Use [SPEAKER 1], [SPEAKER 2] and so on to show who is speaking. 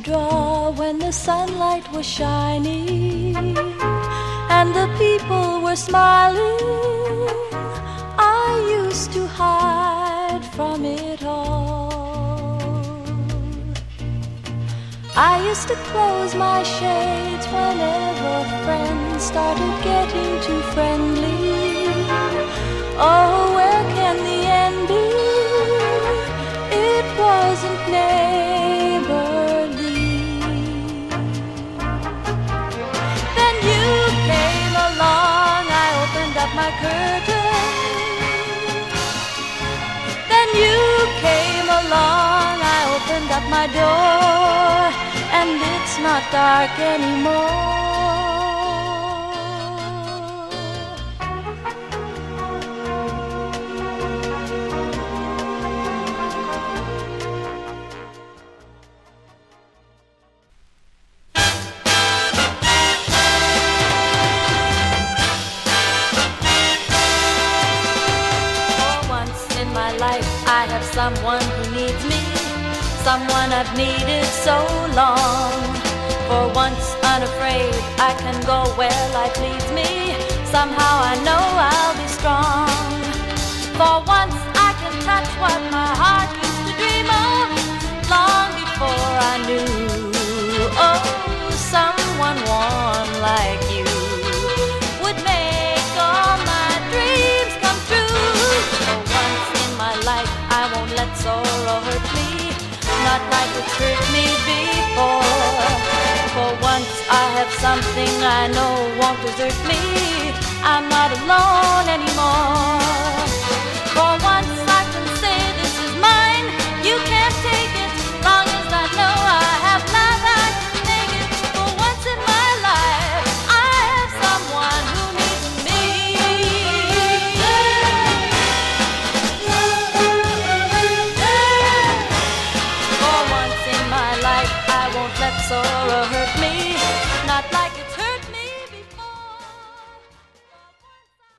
[SPEAKER 1] draw when the sunlight was shining and the people were smiling. I used to hide from it all. I used to close my shades whenever friends started getting too friendly. Oh, where can the end be? It wasn't neighborly. Then you came along, I opened up my curtain. Then you came along, I opened up my door, and it's not dark anymore. I have someone who needs me, someone I've needed so long. For once unafraid, I can go where life leads me. Somehow I know I'll be strong. For once I can touch what my heart used to dream of long before I knew. Oh, someone warm like you would make all my dreams come true. For once in my life I won't let sorrow hurt me, not like it's hurt me before. For once I have something I know won't desert me. I'm not alone.